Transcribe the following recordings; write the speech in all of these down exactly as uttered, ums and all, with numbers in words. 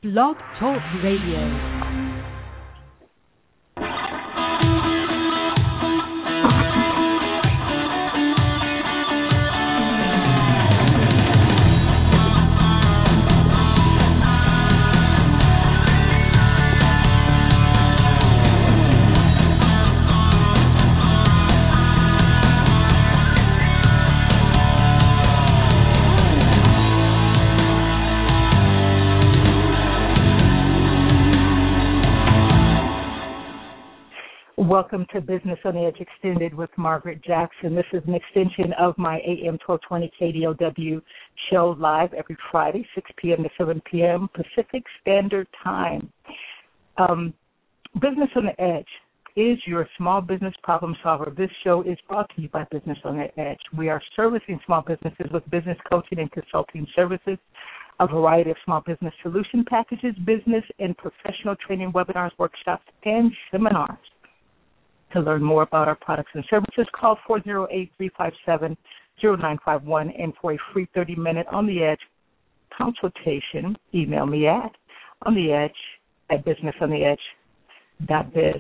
Blog Talk Radio. Welcome to Business on the Edge Extended with Margaret Jackson. This is an extension of my A M twelve twenty K D O W show live every Friday, six p.m. to seven p.m. Pacific Standard Time. Um, Business on the Edge is your small business problem solver. This show is brought to you by Business on the Edge. We are servicing small businesses with business coaching and consulting services, a variety of small business solution packages, business and professional training webinars, workshops, and seminars. To learn more about our products and services, call four oh eight, three five seven, oh nine five one, and for a free thirty-minute On the Edge consultation, email me at on the edge at business on the edge dot biz.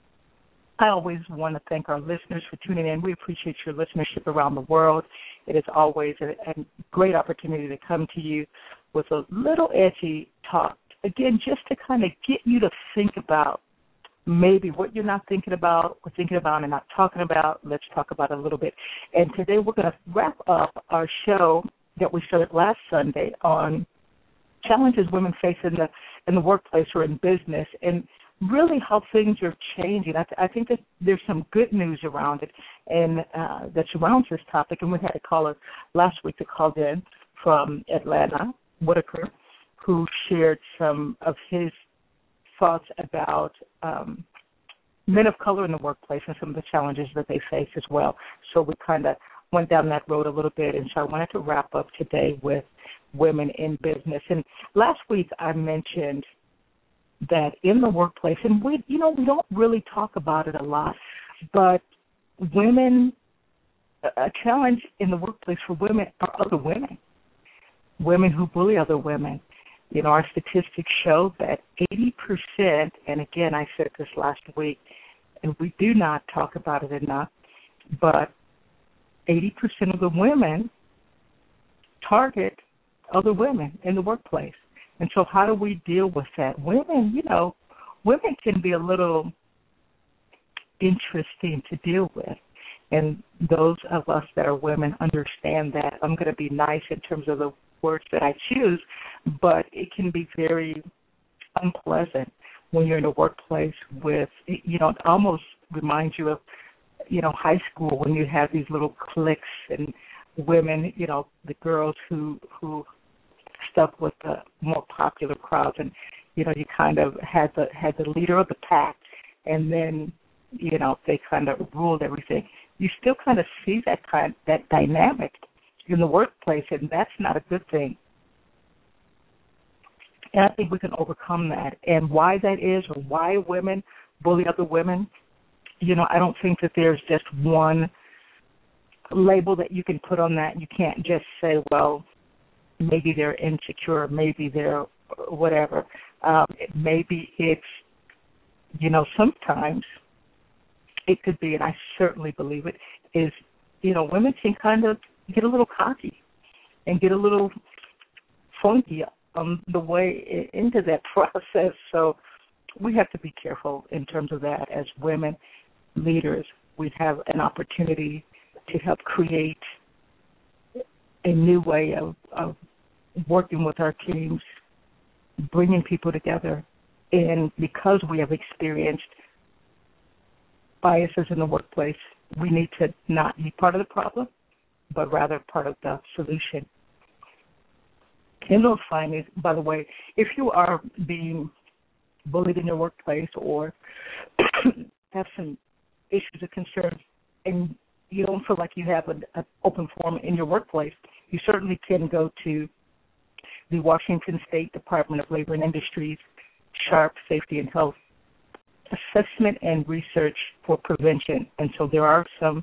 I always want to thank our listeners for tuning in. We appreciate your listenership around the world. It is always a, a great opportunity to come to you with a little edgy talk, again, just to kind of get you to think about maybe what you're not thinking about or thinking about and not talking about. Let's talk about it a little bit. And today we're going to wrap up our show that we started last Sunday on challenges women face in the in the workplace or in business, and really how things are changing. I, th- I think that there's some good news around it and uh, that surrounds this topic. And we had a caller last week that called in from Atlanta, Whitaker, who shared some of his thoughts about um, men of color in the workplace and some of the challenges that they face as well. So we kind of went down that road a little bit, and so I wanted to wrap up today with women in business. And last week I mentioned that in the workplace, and we, you know, we don't really talk about it a lot, but women, a challenge in the workplace for women are other women, women who bully other women. You know, our statistics show that eighty percent, and again, I said this last week, and we do not talk about it enough, but eighty percent of the women target other women in the workplace. And so how do we deal with that? Women, you know, women can be a little interesting to deal with. And those of us that are women understand that. I'm going to be nice in terms of the words that I choose, but it can be very unpleasant when you're in a workplace with, you know, it almost reminds you of, you know, high school when you have these little cliques and women, you know, the girls who who stuck with the more popular crowds, and, you know, you kind of had the had the leader of the pack, and then, you know, they kind of ruled everything. You still kind of see that kind that dynamic in the workplace, and that's not a good thing. And I think we can overcome that. And why that is, or why women bully other women, you know, I don't think that there's just one label that you can put on that. You can't just say, well, maybe they're insecure, maybe they're whatever. Um, maybe it's, you know, sometimes it could be, and I certainly believe it, is, you know, women can kind of get a little cocky and get a little funky on the way into that process. So we have to be careful in terms of that as women leaders. We have an opportunity to help create a new way of, of working with our teams, bringing people together. And because we have experienced biases in the workplace, we need to not be part of the problem, but rather part of the solution. And those findings, by the way, if you are being bullied in your workplace or have some issues or concerns and you don't feel like you have an, an open forum in your workplace, you certainly can go to the Washington State Department of Labor and Industries SHARP Safety and Health Assessment and Research for Prevention. And so there are some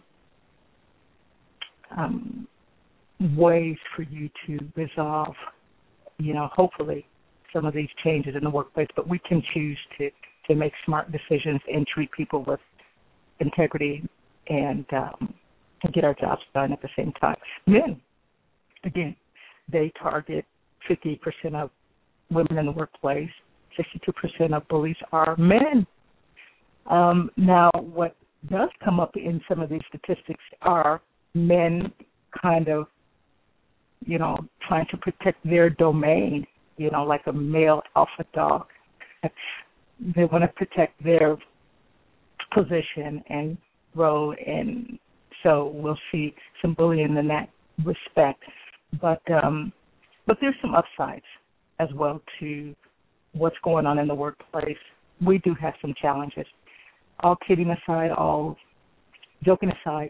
um, ways for you to resolve, you know, hopefully some of these changes in the workplace, but we can choose to, to make smart decisions and treat people with integrity and um, get our jobs done at the same time. Men, again, they target fifty-eight percent of women in the workplace. sixty-two percent of bullies are men. Um, now, what does come up in some of these statistics are men kind of, you know, trying to protect their domain, you know, like a male alpha dog. They want to protect their position and grow, and so we'll see some bullying in that respect. But um, but there's some upsides as well to what's going on in the workplace. We do have some challenges. All kidding aside, all joking aside,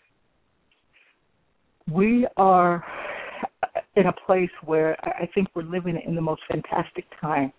we are in a place where I think we're living in the most fantastic time.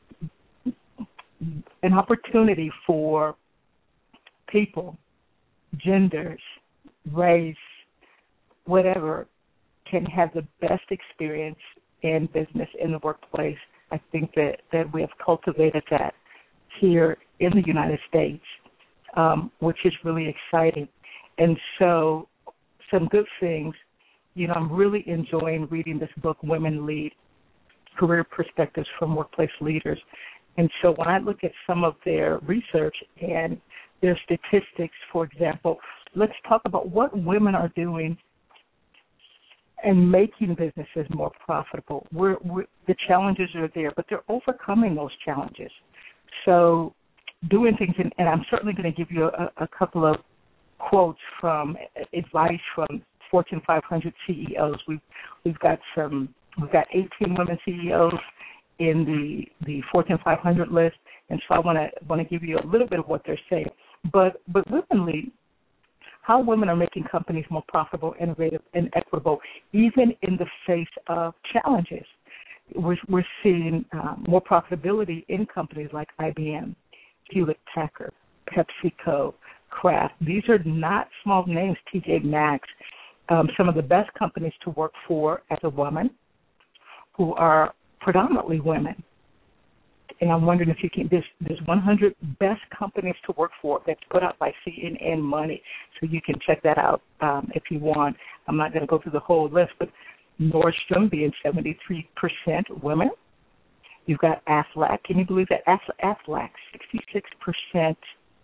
An opportunity for people, genders, race, whatever, can have the best experience in business, in the workplace. I think that, that we have cultivated that here in the United States, um, which is really exciting. And so some good things, you know, I'm really enjoying reading this book, Women Lead, Career Perspectives from Workplace Leaders. And so when I look at some of their research and their statistics, for example, let's talk about what women are doing and making businesses more profitable. We're, we're, the challenges are there, but they're overcoming those challenges. So doing things, and, and I'm certainly going to give you a, a couple of quotes from advice from Fortune five hundred C E Os. We've we've got some we've got eighteen women C E Os in the, the Fortune five hundred list, and so I want to want to give you a little bit of what they're saying. But but Women Lead, how women are making companies more profitable, innovative, and equitable, even in the face of challenges. We're, we're seeing um, more profitability in companies like I B M, Hewlett Packard, PepsiCo, Kraft. These are not small names, T J Maxx. Um, some of the best companies to work for as a woman, who are predominantly women. And I'm wondering if you can, there's, there's one hundred best companies to work for that's put out by C N N Money. So you can check that out um, if you want. I'm not going to go through the whole list, but Nordstrom being seventy-three percent women. You've got Aflac. Can you believe that? Aflac, sixty-six percent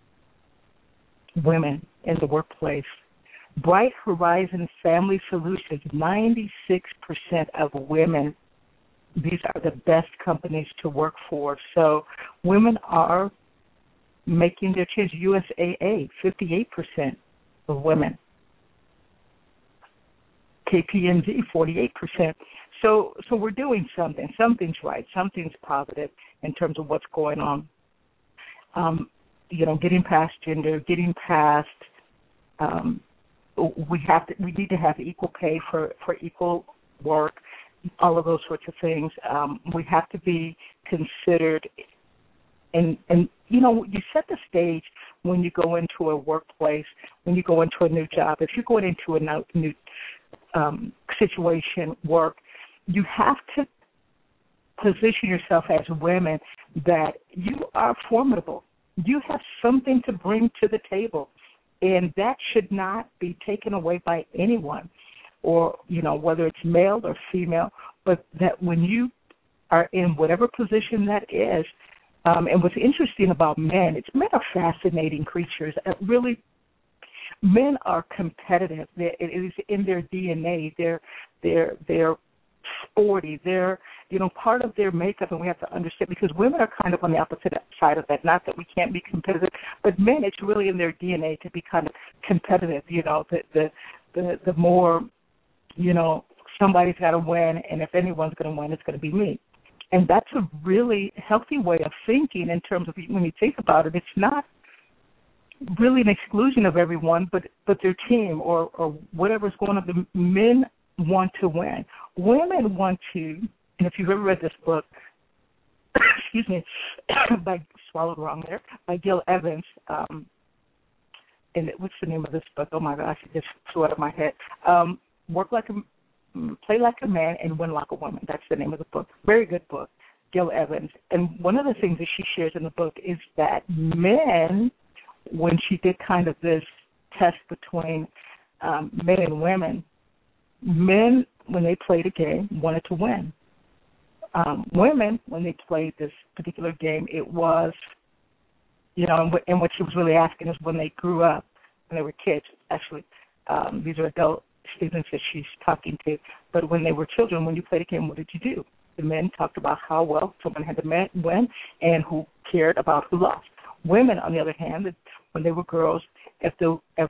women in the workplace. Bright Horizon Family Solutions, ninety-six percent of women. These are the best companies to work for. So women are making their change. U S A A, fifty-eight percent of women. K P M G, forty-eight percent. So so we're doing something. Something's right. Something's positive in terms of what's going on. Um, you know, getting past gender, getting past um, we have to, we need to have equal pay for, for equal work, all of those sorts of things. Um, we have to be considered, and, and, you know, you set the stage when you go into a workplace, when you go into a new job. If you're going into a new um, situation, work, you have to position yourself as women that you are formidable. You have something to bring to the table. And that should not be taken away by anyone, or, you know, whether it's male or female, but that when you are in whatever position that is, um, and what's interesting about men, it's men are fascinating creatures. Uh, really, men are competitive. They're, it is in their D N A. They're, they're, they're sporty. They're, you know, part of their makeup, and we have to understand, because women are kind of on the opposite side of that. Not that we can't be competitive, but men, it's really in their D N A to be kind of competitive. You know, the the the, the more, you know, somebody's got to win, and if anyone's going to win, it's going to be me. And that's a really healthy way of thinking in terms of, when you think about it, it's not really an exclusion of everyone, but but their team or or whatever's going on. The men want to win. Women want to. And if you've ever read this book, excuse me, by swallowed wrong there, by Gil Evans, um, and it, what's the name of this book? Oh my gosh, it just flew out of my head. Um, Work like a, play like a man and win like a woman. That's the name of the book. Very good book. Gail Evans. And one of the things that she shares in the book is that men, when she did kind of this test between um, men and women, men, when they played a game, wanted to win. Um, women, when they played this particular game, it was, you know, and what, and what she was really asking is when they grew up, when they were kids, actually, um, these are adult students that she's talking to, but when they were children, when you played a game, what did you do? The men talked about how well someone had to win and who cared about who lost. Women, on the other hand, when they were girls, if the if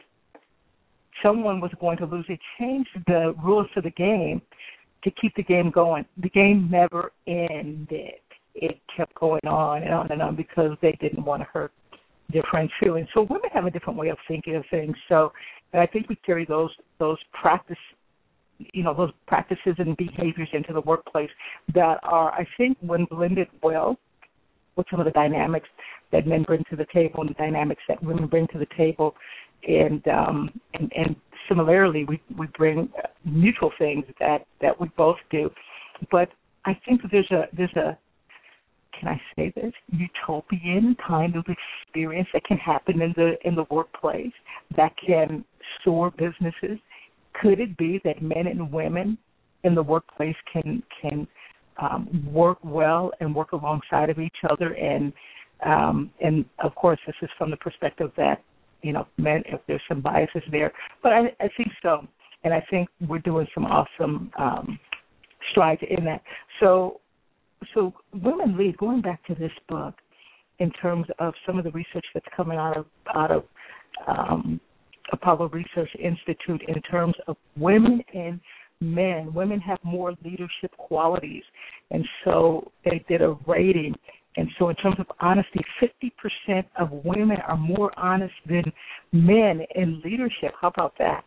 someone was going to lose, they changed the rules to the game to keep the game going. The game never ended. It kept going on and on and on because they didn't want to hurt their friends' feelings. So women have a different way of thinking of things. So and I think we carry those those practice, you know, those practices and behaviors into the workplace that are, I think, when blended well with some of the dynamics that men bring to the table and the dynamics that women bring to the table, and um, and, and similarly, we, we bring mutual things that, that we both do. But I think there's a there's a can I say this utopian kind of experience that can happen in the in the workplace that can soar businesses. Could it be that men and women in the workplace can can um, work well and work alongside of each other? And um, and of course, this is from the perspective that, you know, men, if there's some biases there, but I, I think so, and I think we're doing some awesome um, strides in that. So, so Women Lead. Going back to this book, in terms of some of the research that's coming out of out of um, Apollo Research Institute, in terms of women and men, women have more leadership qualities, and so they did a rating. And so in terms of honesty, fifty percent of women are more honest than men in leadership. How about that?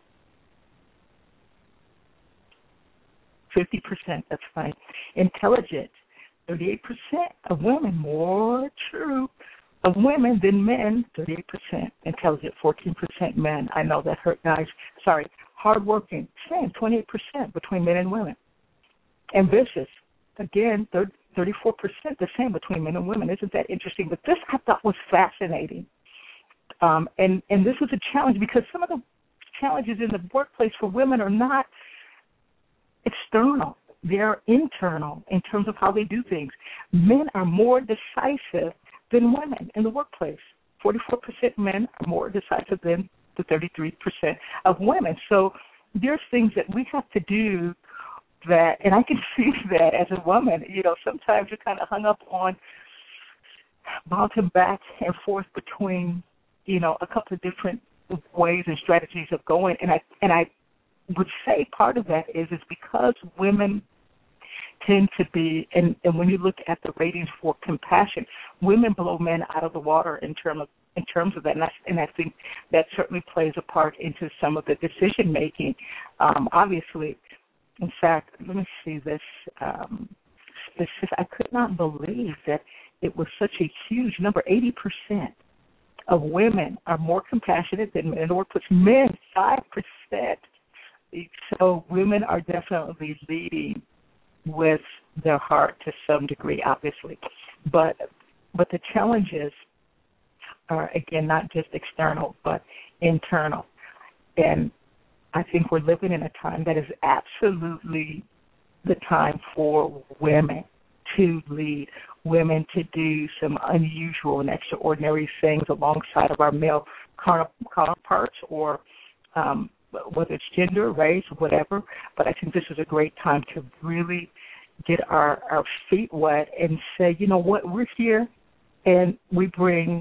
fifty percent, that's fine. Intelligent, thirty-eight percent of women, more true of women than men, thirty-eight percent. Intelligent, fourteen percent men. I know that hurt guys. Sorry. Hardworking, same, twenty-eight percent between men and women. Ambitious, again, thirty-four percent, the same between men and women. Isn't that interesting? But this I thought was fascinating. Um, and, and this was a challenge because some of the challenges in the workplace for women are not external. They're internal in terms of how they do things. Men are more decisive than women in the workplace. forty-four percent men are more decisive than the thirty-three percent of women. So there's things that we have to do that, and I can see that as a woman, you know, sometimes you're kind of hung up on bouncing back and forth between, you know, a couple of different ways and strategies of going. And I and I would say part of that is is because women tend to be, and, and when you look at the ratings for compassion, women blow men out of the water in terms of in terms of that, and I, and I think that certainly plays a part into some of the decision making. Um, obviously, in fact, let me see this. Um, specific, I could not believe that it was such a huge number. eighty percent of women are more compassionate than men in the workplace. Men, five percent. So women are definitely leading with their heart to some degree, obviously. But but the challenges are, again, not just external, but internal. And I think we're living in a time that is absolutely the time for women to lead, women to do some unusual and extraordinary things alongside of our male counterparts, or um, whether it's gender, race, whatever. But I think this is a great time to really get our, our feet wet and say, you know what, we're here and we bring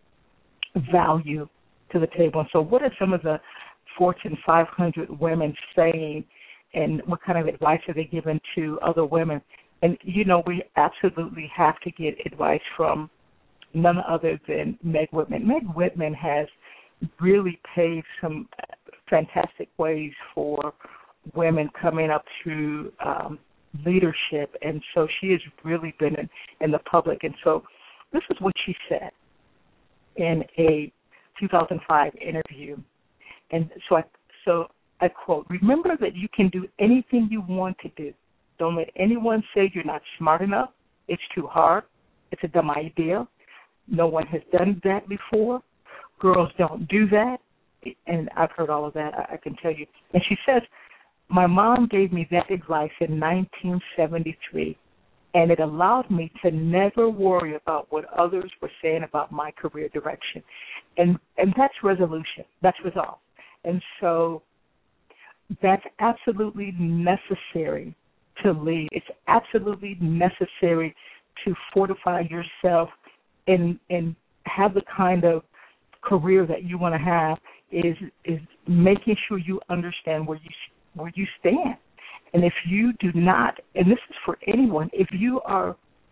value to the table. And so what are some of the Fortune five hundred women saying, and what kind of advice are they giving to other women? And, you know, we absolutely have to get advice from none other than Meg Whitman. Meg Whitman has really paved some fantastic ways for women coming up through um, leadership, and so she has really been in, in the public. And so this is what she said in a two thousand five interview. And so I, so I quote, "Remember that you can do anything you want to do. Don't let anyone say you're not smart enough, It's too hard. It's a dumb idea. No one has done that before. Girls don't do that. And I've heard all of that, I, I can tell you. And she says, my mom gave me that advice in nineteen seventy-three, and it allowed me to never worry about what others were saying about my career direction. And and that's resolution. That's resolve. And so that's absolutely necessary to lead. It's absolutely necessary to fortify yourself and and have the kind of career that you want to have is is making sure you understand where you where you stand. And if you do not, and this is for anyone, if you are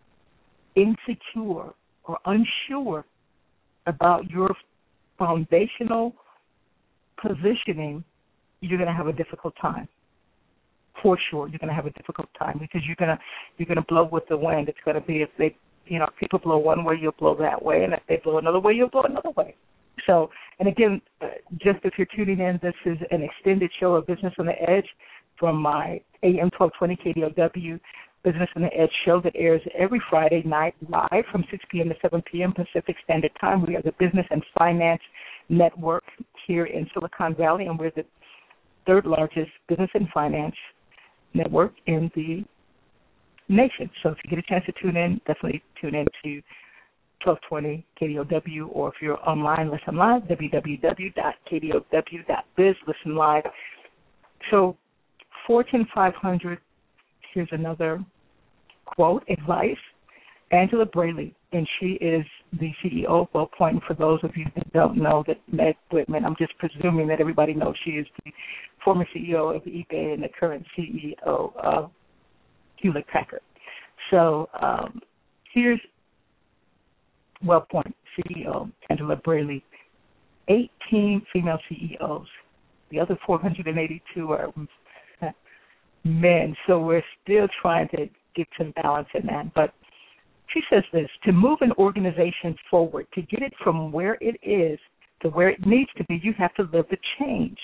insecure or unsure about your foundational positioning, you're going to have a difficult time. For sure, you're going to have a difficult time because you're going to you're going to blow with the wind. It's going to be if they, you know, if people blow one way, you'll blow that way, and if they blow another way, you'll blow another way. So, and again, uh, just if you're tuning in, this is an extended show of Business on the Edge from my A M twelve twenty K D O W Business on the Edge show that airs every Friday night live from six p.m. to seven p.m. Pacific Standard Time. We are the Business and Finance Network here in Silicon Valley, and we're the third largest business and finance network in the nation. So if you get a chance to tune in, definitely tune in to twelve twenty K D O W, or if you're online, listen live, w w w dot k d o w dot biz, listen live. So Fortune five hundred, here's another quote, advice, Angela Braly, and she is the C E O of WellPoint. For those of you that don't know that Meg Whitman, I'm just presuming that everybody knows she is the former C E O of eBay and the current C E O of Hewlett Packard. So um, here's WellPoint C E O, Angela Braly, eighteen female C E Os. The other four hundred eighty-two are men, so we're still trying to get some balance in that. But she says this, to move an organization forward, to get it from where it is to where it needs to be, you have to live the change.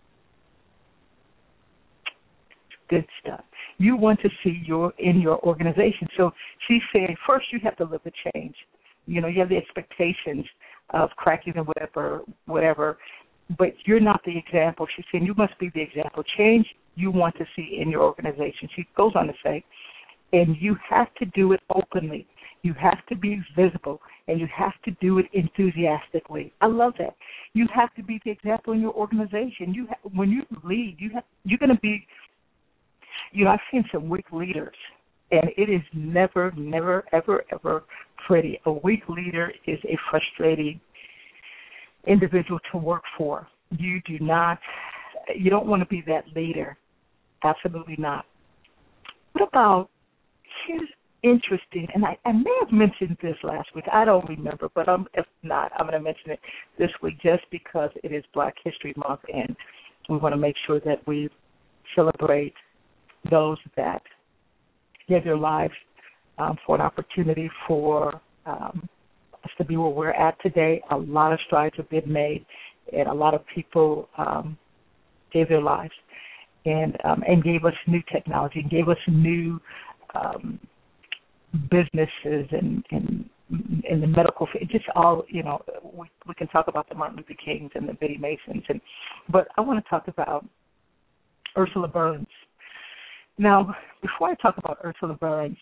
Good stuff. You want to see your in your organization. So she's saying first you have to live the change. You know, you have the expectations of cracking the whip or whatever, but you're not the example. She's saying you must be the example. Change you want to see in your organization. She goes on to say, and you have to do it openly. You have to be visible, and you have to do it enthusiastically. I love that. You have to be the example in your organization. You ha- when you lead, you have, you're going to be, you know, I've seen some weak leaders, and it is never, never, ever, ever pretty. A weak leader is a frustrating individual to work for. You do not, you don't want to be that leader. Absolutely not. What about, here's interesting, and I, I may have mentioned this last week. I don't remember, but um, if not, I'm going to mention it this week just because it is Black History Month, and we want to make sure that we celebrate those that give their lives um, for an opportunity for um, us to be where we're at today. A lot of strides have been made, and a lot of people um, gave their lives and um, and gave us new technology and gave us new um, businesses and, and in the medical field. Just all, you know, we, we can talk about the Martin Luther Kings and the Biddy Masons, and but I want to talk about Ursula Burns. Now, before I talk about Ursula Burns,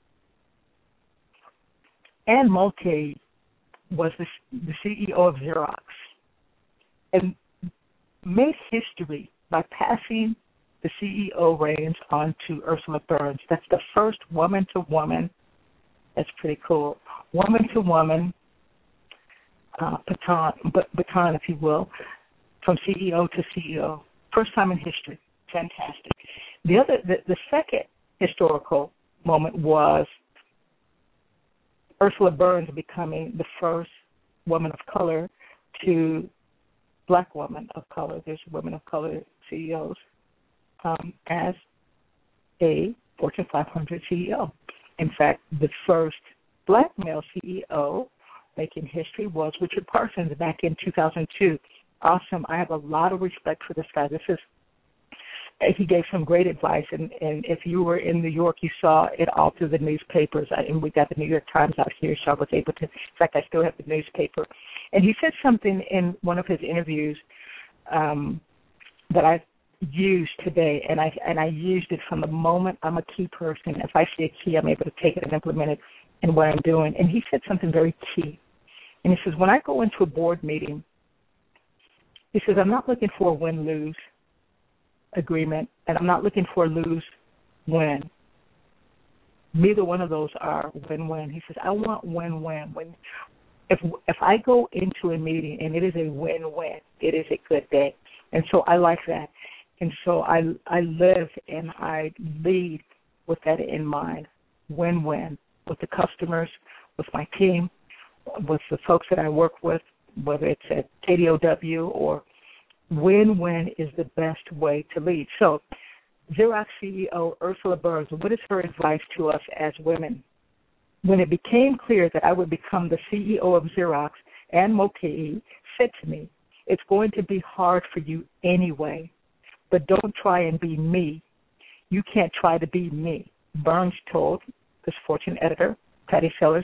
Anne Mulcahy was the, the C E O of Xerox and made history by passing the C E O reins on to Ursula Burns. That's the first woman-to-woman, that's pretty cool, woman-to-woman uh, baton, baton, if you will, from C E O to C E O. First time in history. Fantastic. The other, the, the second historical moment was Ursula Burns becoming the first woman of color to black woman of color. There's women of color C E Os um, as a Fortune five hundred C E O. In fact, the first black male C E O making history was Richard Parsons back in two thousand two. Awesome. I have a lot of respect for this guy. This is he gave some great advice. And, and if you were in New York, you saw it all through the newspapers. I, and we got the New York Times out here, so I was able to. In fact, I still have the newspaper. And he said something in one of his interviews um, that I used today, and I and I used it from the moment I'm a key person. If I see a key, I'm able to take it and implement it in what I'm doing. And he said something very key. And he says, when I go into a board meeting, he says, I'm not looking for a win-lose agreement, and I'm not looking for a lose-win. Neither one of those are win-win. He says, I want win-win. When if if I go into a meeting and it is a win-win, it is a good day. And so I like that. And so I I live and I lead with that in mind, win-win, with the customers, with my team, with the folks that I work with, whether it's at K D O W or win-win is the best way to lead. So Xerox C E O Ursula Burns, what is her advice to us as women? When it became clear that I would become the C E O of Xerox and Moke said to me, it's going to be hard for you anyway, but don't try and be me. You can't try to be me. Burns told this Fortune editor, Patty Sellers,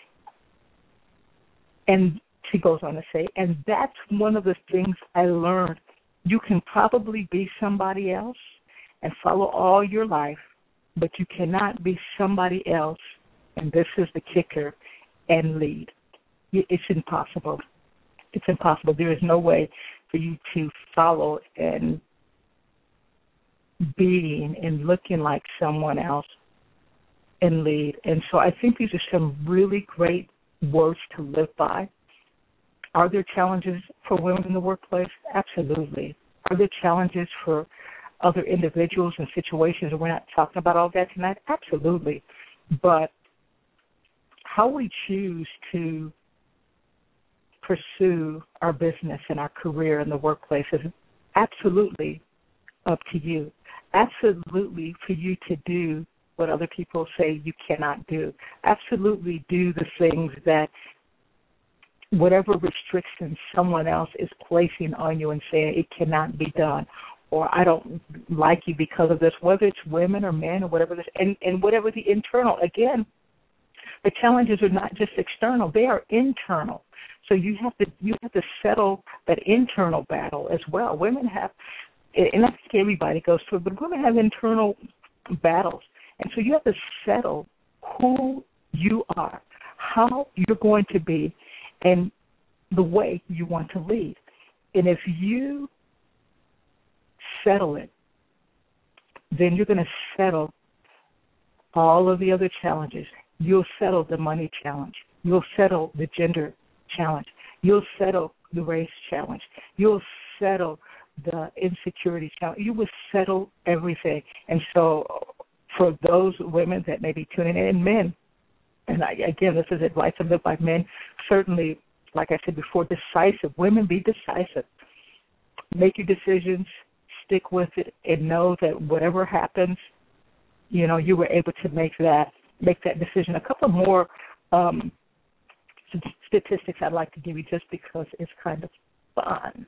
and she goes on to say, and that's one of the things I learned. You can probably be somebody else and follow all your life, but you cannot be somebody else, and this is the kicker, and lead. It's impossible. It's impossible. There is no way for you to follow and being and looking like someone else and lead. And so I think these are some really great words to live by. Are there challenges for women in the workplace? Absolutely. Are there challenges for other individuals and situations? And we're not talking about all that tonight? Absolutely. But how we choose to pursue our business and our career in the workplace is absolutely up to you. Absolutely for you to do what other people say you cannot do. Absolutely do the things that whatever restrictions someone else is placing on you and saying it cannot be done, or I don't like you because of this, whether it's women or men or whatever this, and, and whatever the internal. Again, the challenges are not just external; they are internal. So you have to you have to settle that internal battle as well. Women have, and I think everybody goes through it, but women have internal battles, and so you have to settle who you are, how you're going to be, and the way you want to lead. And if you settle it, then you're going to settle all of the other challenges. You'll settle the money challenge. You'll settle the gender challenge. You'll settle the race challenge. You'll settle the insecurity challenge. You will settle everything. And so for those women that may be tuning in, and men, and I, again, this is advice I live by men, certainly, like I said before, decisive. Women, be decisive. Make your decisions, stick with it, and know that whatever happens, you know, you were able to make that make that decision. A couple more um, statistics I'd like to give you just because it's kind of fun.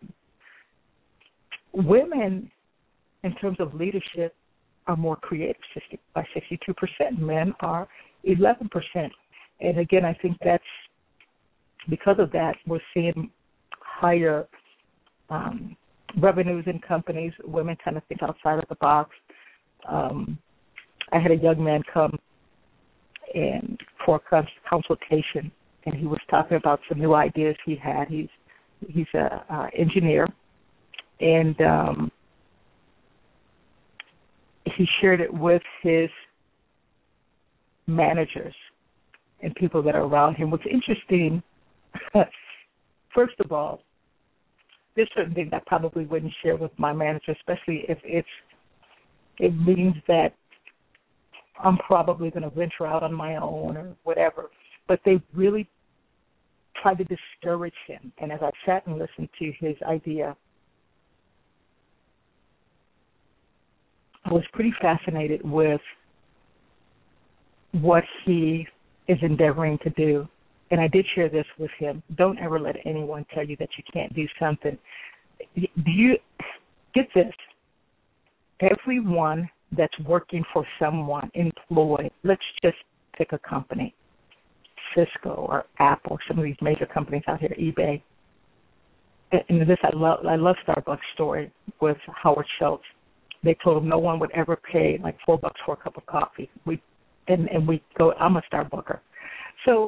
Women, in terms of leadership, are more creative by sixty-two percent. Men are eleven percent. And again, I think that's because of that, we're seeing higher um, revenues in companies. Women kind of think outside of the box. Um, I had a young man come in for a consultation, and he was talking about some new ideas he had. He's he's a uh, engineer, and um, he shared it with his managers and people that are around him. What's interesting, first of all, there's certain things I probably wouldn't share with my manager, especially if it's it means that I'm probably going to venture out on my own or whatever. But they really tried to discourage him. And as I sat and listened to his idea, I was pretty fascinated with what he is endeavoring to do. And I did share this with him. Don't ever let anyone tell you that you can't do something. Do you get this? everyone that's working for someone, employed, let's just pick a company, Cisco or Apple, some of these major companies out here, eBay. And this, I love, I love Starbucks story with Howard Schultz. They told him no one would ever pay like four bucks for a cup of coffee. We, and, and we go, I'm a Starbucker. So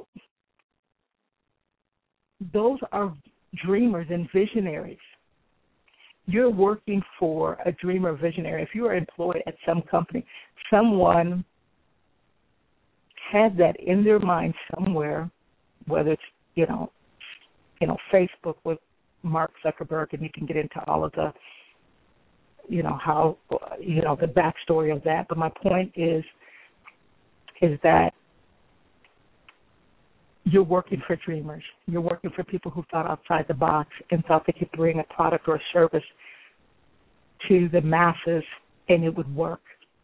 those are dreamers and visionaries. You're working for a dreamer, visionary. If you are employed at some company, someone has that in their mind somewhere, whether it's, you know, you know, Facebook with Mark Zuckerberg, and you can get into all of the, you know, how, you know, the backstory of that. But my point is, is that you're working for dreamers. You're working for people who thought outside the box and thought they could bring a product or a service to the masses and it would work.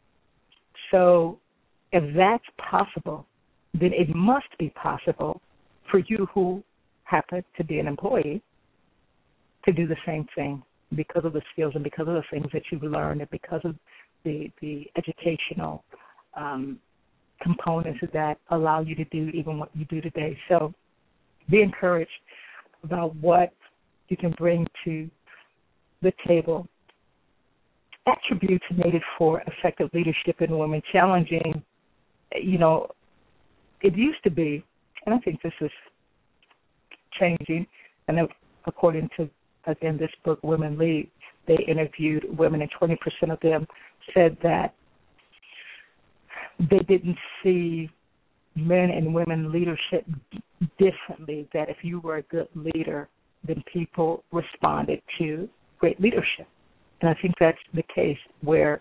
So if that's possible, then it must be possible for you who happen to be an employee to do the same thing because of the skills and because of the things that you've learned and because of the, the educational um, components that allow you to do even what you do today. So be encouraged about what you can bring to the table. Attributes needed for effective leadership in women, challenging, you know, it used to be, and I think this is changing, and according to, again, this book, Women Lead, they interviewed women, and twenty percent of them said that they didn't see men and women leadership differently, that if you were a good leader, then people responded to great leadership. And I think that's the case where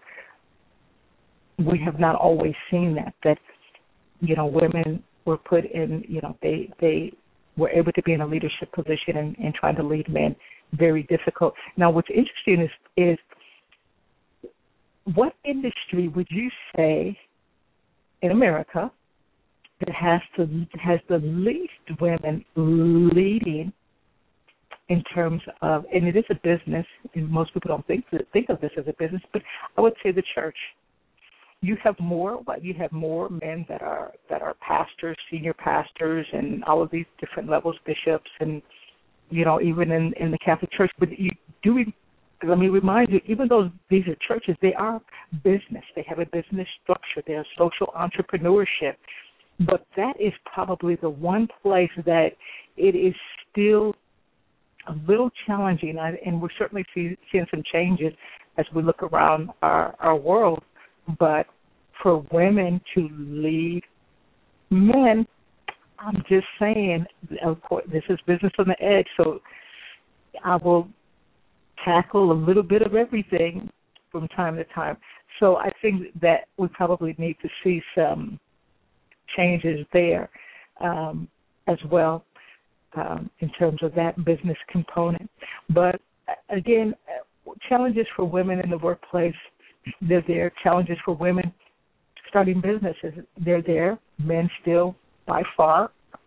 we have not always seen that, that, you know, women were put in, you know, they they were able to be in a leadership position and, and trying to lead men, very difficult. Now, what's interesting is, is what industry would you say in America that has to has the least women leading in terms of, and it is a business, and most people don't think think of this as a business, but I would say the church. You have more, but you have more men that are that are pastors, senior pastors, and all of these different levels, bishops, and you know, even in, in the Catholic Church. But you do. Let me remind you, even though these are churches, they are business. They have a business structure. They are social entrepreneurship. But that is probably the one place that it is still a little challenging, and we're certainly see, seeing some changes as we look around our, our world. But for women to lead men, I'm just saying, of course, this is business on the edge, so I will tackle a little bit of everything from time to time. So I think that we probably need to see some changes there um, as well um, in terms of that business component. But again, challenges for women in the workplace, they're there. Challenges for women starting businesses, they're there. Men still, by far,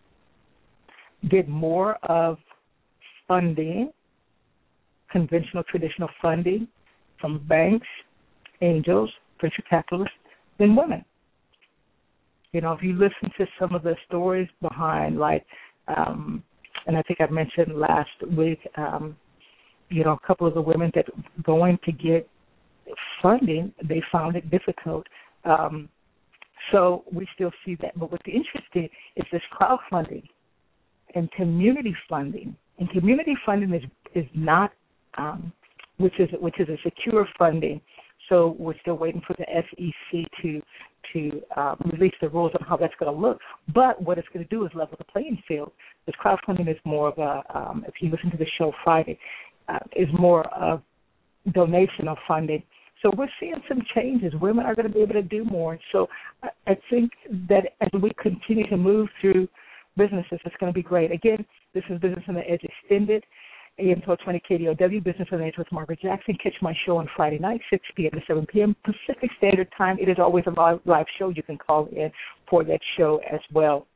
get more of funding, conventional, traditional funding from banks, angels, venture capitalists, than women. You know, if you listen to some of the stories behind, like, um, and I think I mentioned last week, um, you know, a couple of the women that going to get funding, they found it difficult. Um, so we still see that. But what's interesting is this crowdfunding and community funding. And community funding is is not, um, which is which is a secure funding. So we're still waiting for the S E C to to um, release the rules on how that's going to look. But what it's going to do is level the playing field. This crowdfunding is more of a, um, if you listen to the show Friday, uh, is more of donation of funding. So we're seeing some changes. Women are going to be able to do more. So I, I think that as we continue to move through businesses, it's going to be great. Again, this is Business on the Edge Extended, A M twelve twenty K D O W, Business on the Edge with Margaret Jackson. Catch my show on Friday night, six p.m. to seven p.m. Pacific Standard Time. It is always a live, live show. You can call in for that show as well.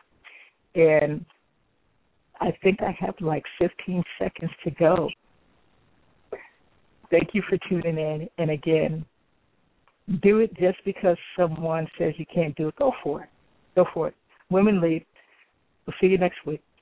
And I think I have like fifteen seconds to go. Thank you for tuning in. And again, do it just because someone says you can't do it. Go for it. Go for it. Women lead. We'll see you next week.